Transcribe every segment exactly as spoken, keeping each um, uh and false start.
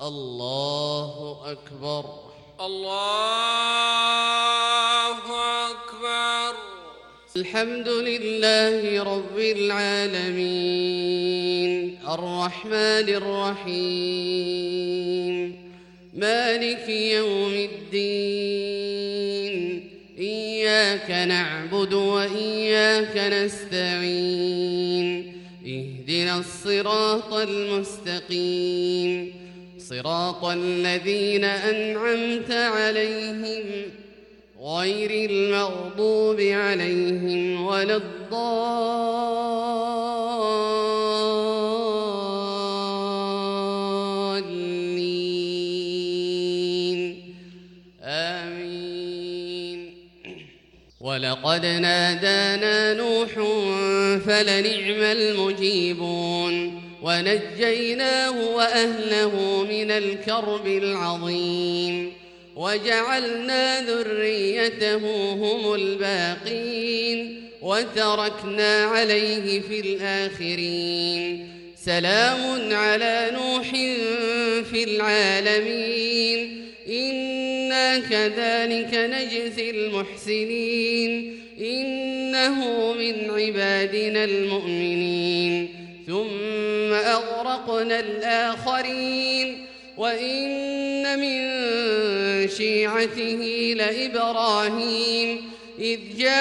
الله أكبر. الله أكبر. الحمد لله رب العالمين الرحمن الرحيم مالك يوم الدين إياك نعبد وإياك نستعين اهدنا الصراط المستقيم صراط الذين أنعمت عليهم غير المغضوب عليهم ولا الضالين آمين. ولقد نادانا نوح فلنعم المجيبون ونجيناه وأهله من الكرب العظيم وجعلنا ذريته هم الباقين وتركنا عليه في الآخرين. سلام على نوح في العالمين إنا كذلك نجزي المحسنين إنه من عبادنا المؤمنين. ثم أغرقنا الآخرين وإن من شيعته لإبراهيم إذ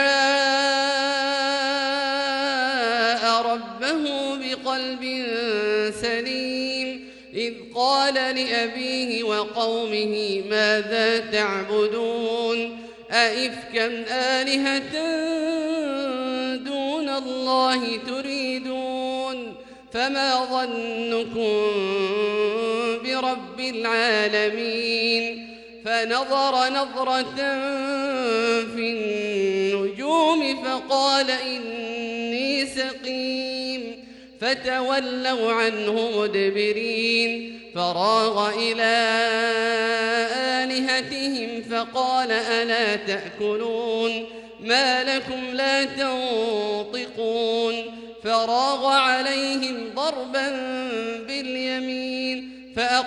جاء ربه بقلب سليم إذ قال لأبيه وقومه ماذا تعبدون أئفكا آلهة دون الله تريدون فما ظنكم برب العالمين. فنظر نظرة في النجوم فقال إني سقيم فتولوا عنه مدبرين. فراغ إلى آلهتهم فقال ألا تأكلون ما لكم لا تنطقون. فراغ عليهم ضربا باليمين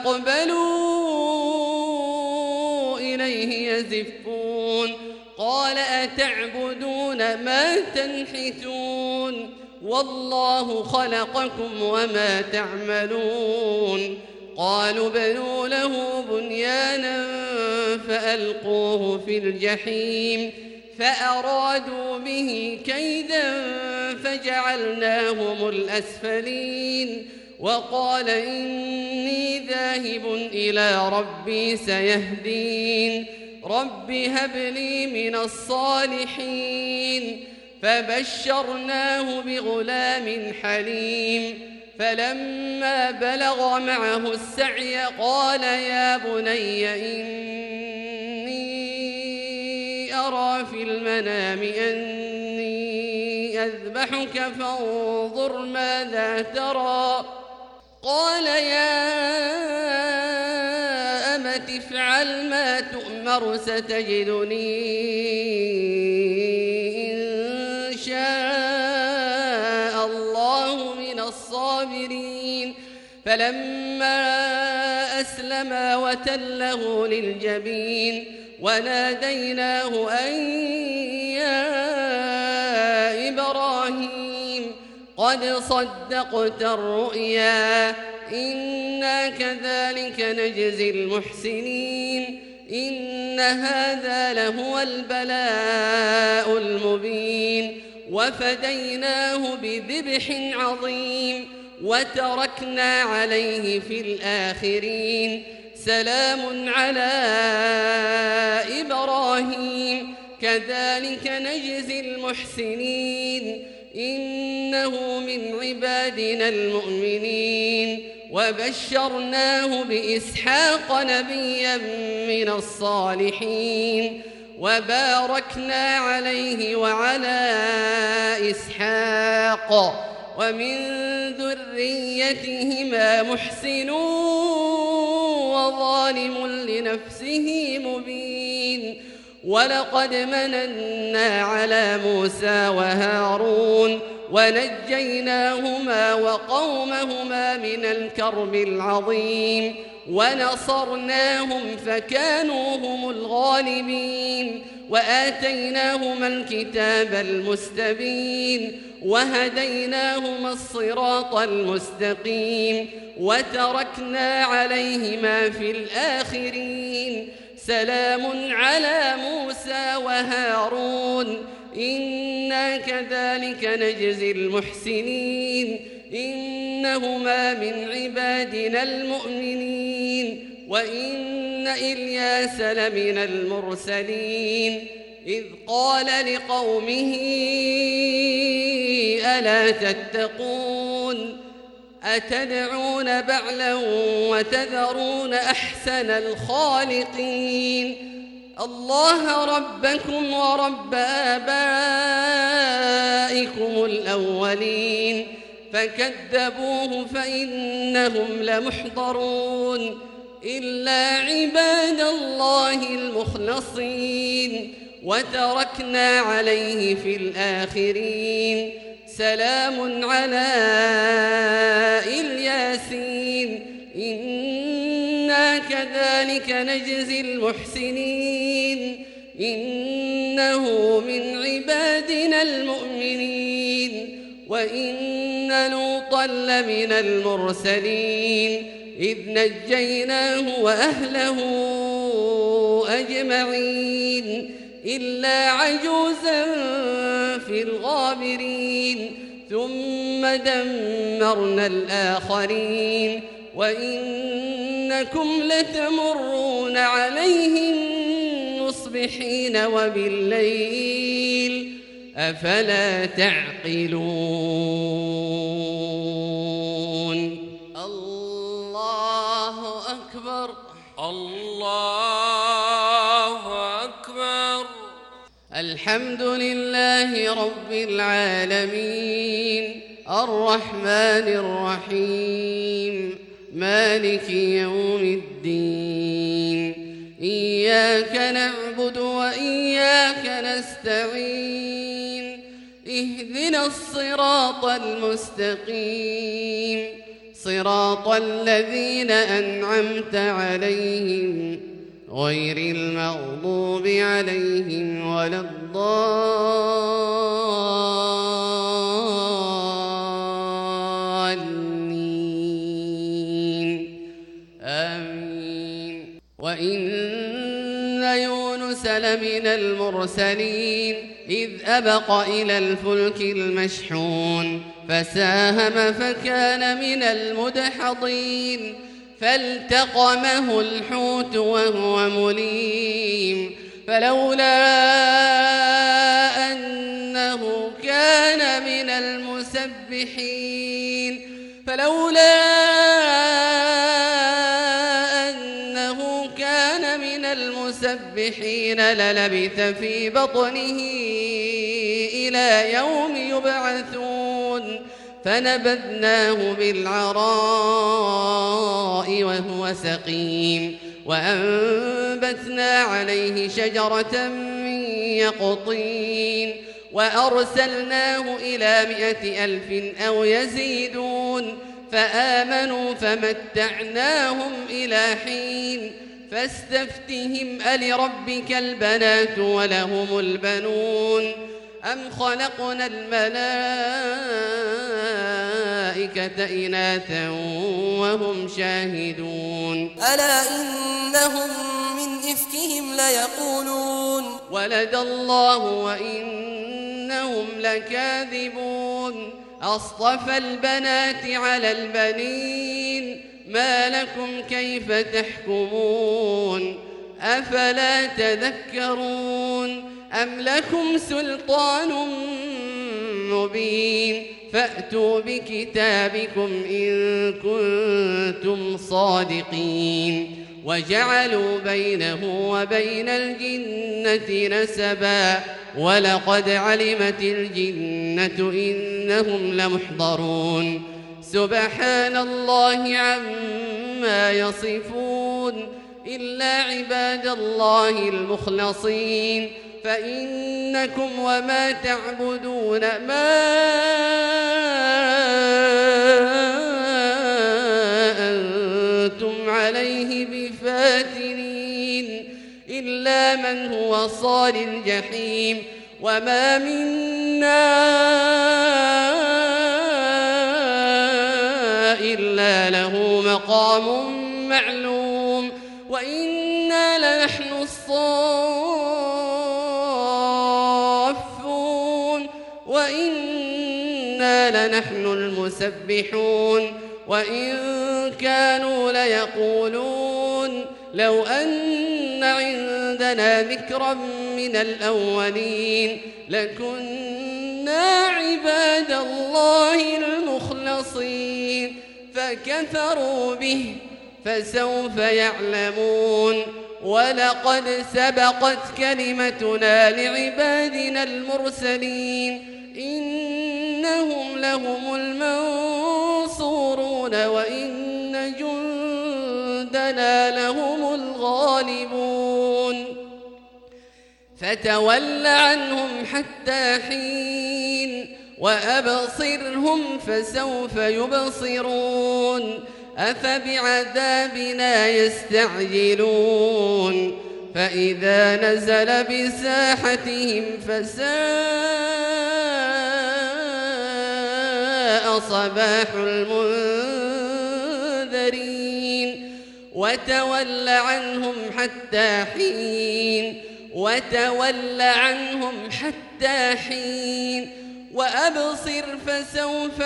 فأقبلوا إليه يزفون. قال أتعبدون ما تنحتون والله خلقكم وما تعملون. قالوا بنوا له بنيانا فألقوه في الجحيم فأرادوا به كيدا فجعلناهم الأسفلين. وقال إني ذاهب إلى ربي سيهدين رب هب لي من الصالحين. فبشرناه بغلام حليم فلما بلغ معه السعي قال يا بني إني أرى في المنام أني أذبحك فانظر ماذا ترى. قال يا أمت افعل ما تؤمر ستجدني إن شاء الله من الصابرين. فلما أسلما وتله للجبين وناديناه أن يا إبراهيم قد صدقت الرؤيا إنا كذلك نجزي المحسنين إن هذا لهو البلاء المبين. وفديناه بذبح عظيم وتركنا عليه في الآخرين. سلام على إبراهيم كذلك نجزي المحسنين إنه من عبادنا المؤمنين. وبشرناه بإسحاق نبيا من الصالحين وباركنا عليه وعلى إسحاق ومن ذريتهما محسن وظالم لنفسه مبين. ولقد مننا على موسى وهارون ونجيناهما وقومهما من الكرب العظيم. ونصرناهم فكانوا هم الغالبين وآتيناهما الكتاب المستبين وهديناهما الصراط المستقيم وتركنا عليهما في الآخرين سلام على موسى وهارون إنا كذلك نجزي المحسنين إنهما من عبادنا المؤمنين وإن إلياس لمن المرسلين إذ قال لقومه ألا تتقون أتدعون بعلا وتذرون أحسن الخالقين الله ربكم ورب آبائكم الأولين فكذبوه فإنهم لمحضرون إلا عباد الله المخلصين وتركنا عليه في الآخرين سلام على الياسين إنا كذلك نجزي المحسنين إنه من عبادنا المؤمنين وإن لوطا لمن المرسلين إذ نجيناه وأهله أجمعين إلا عجوزا في الغابرين ثم دمرنا الآخرين وإنكم لتمرون عليهم مصبحين وبالليل أفلا تعقلون الله أكبر الله أكبر. الحمد لله رب العالمين الرحمن الرحيم مالك يوم الدين إياك نعبد وإياك نستعين اهدنا الصراط المستقيم صراط الذين أنعمت عليهم غير المغضوب عليهم ولا الضالين آمين. وإن يونس لمن المرسلين إذ أبق إلى الفلك المشحون فساهم فكان من المدحضين فالتقمه الحوت وهو مليم فلولا أنه كان من المسبحين فلولا أنه كان من المسبحين للبث في بطنه إلى يوم يبعثون فنبذناه بالعراء وهو سقيم وأنبتنا عليه شجرة من يقطين وأرسلناه إلى مائة ألف أو يزيدون فآمنوا فمتعناهم إلى حين فاستفتهم ألربك البنات ولهم البنون أم خلقنا الملائكة إناثا وهم شاهدون ألا إنهم من إفكهم ليقولون ولد الله وإنهم لكاذبون أصطفى البنات على البنين ما لكم كيف تحكمون أفلا تذكرون أم لكم سلطان مبين فأتوا بكتابكم إن كنتم صادقين وجعلوا بينه وبين الجنة نسبا ولقد علمت الجنة إنهم لمحضرون سبحان الله عما يصفون إلا عباد الله المخلصين فإنكم وما تعبدون ما أنتم عليه عليه بفاتنين إلا من هو صال الجحيم وما منا إلا له مقام معلوم وإنا لنحن الصافون وإنا لنحن المسبحون وإن كانوا ليقولون لو أن عندنا ذكرا من الأولين لكنا عباد الله المخلصين فكفروا به فسوف يعلمون ولقد سبقت كلمتنا لعبادنا المرسلين إنهم لهم المنصورون وإن جندنا لهم الغالبون فتول عنهم حتى حين وأبصرهم فسوف يبصرون أفبعذابنا يستعجلون فإذا نزل بساحتهم فساء صباح المنذرين وتول عنهم حتى حين وتول عنهم حتى حين وأبصر فسوف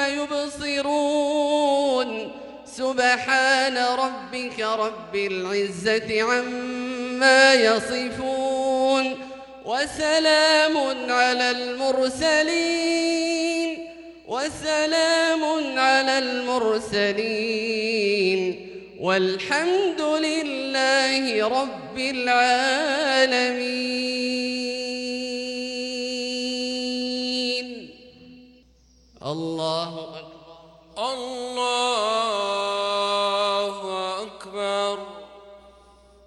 يبصرون سبحان ربك رب العزة عما يصفون وسلام على المرسلين وسلام على المرسلين والحمد لله رب العالمين. الله أكبر. الله